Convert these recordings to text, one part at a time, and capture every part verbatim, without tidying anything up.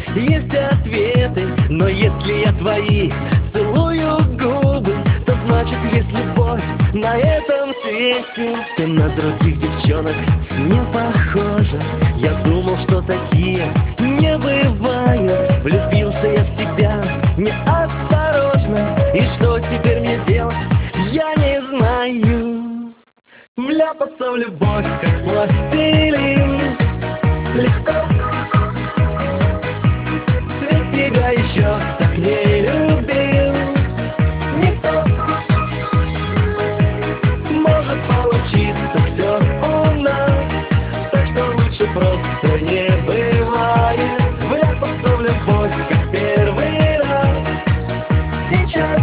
есть ответы, но если я твои целую губы, то значит есть любовь на этом свете. Ты на других девчонок не похожа, я думал, что такие не бывают. Влюбился я в тебя неосторожно, и что теперь мне делать, я не знаю. Вляпаться в любовь, как пластилин, легко, ведь тебя еще так не любил никто. Может получиться все у нас, так что лучше просто не бывает. Вляпаться в любовь, как первый раз, сейчас.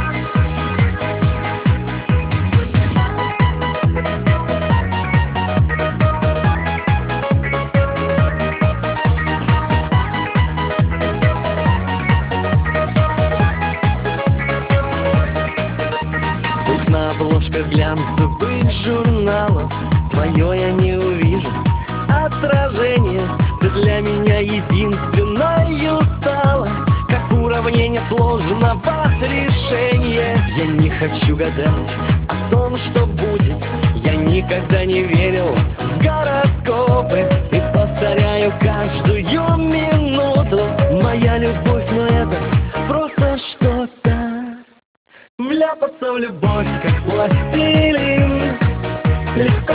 На обложках глянцевых журналов твое я не увижу отражение. Ты для меня единственною стала, как уравнение сложного решения. Я не хочу гадать о том, что будет, я никогда не верил в гороскопы. И повторяю каждую минуту: моя любовь, но это просто что-то. Вляпаться в любовь, как пластилин, легко,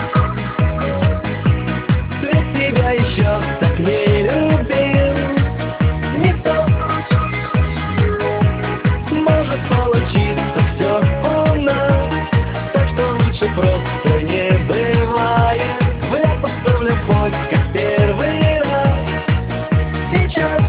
ведь тебя еще так не любил никто. Может получиться все у нас, так что лучше просто не бывает. Вляпаться в любовь, как первый раз, сейчас.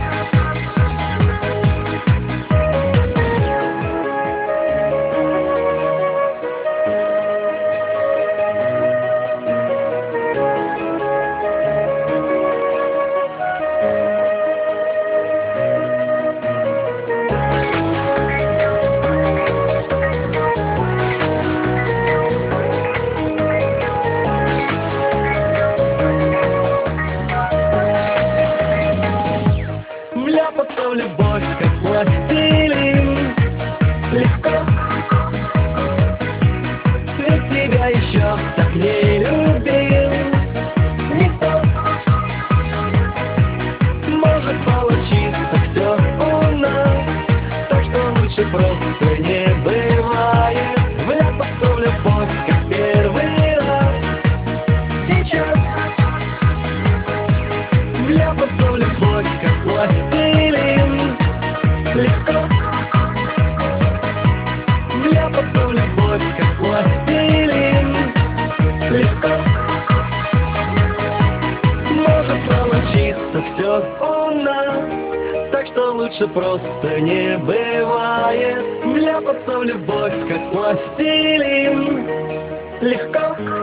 Вляпаться в любовь, как пластилин, легко, ведь тебя еще так не любил никто. Может получиться все у нас, так что лучше просто не бывает. Вляпаться в любовь, как первый раз, сейчас. Вляпаться в любовь, как пластилин, легко, вляпаться в любовь, как пластилин, легко. Может получиться все у нас, так что лучше просто не бывает. Вляпаться в любовь, как пластилин, легко.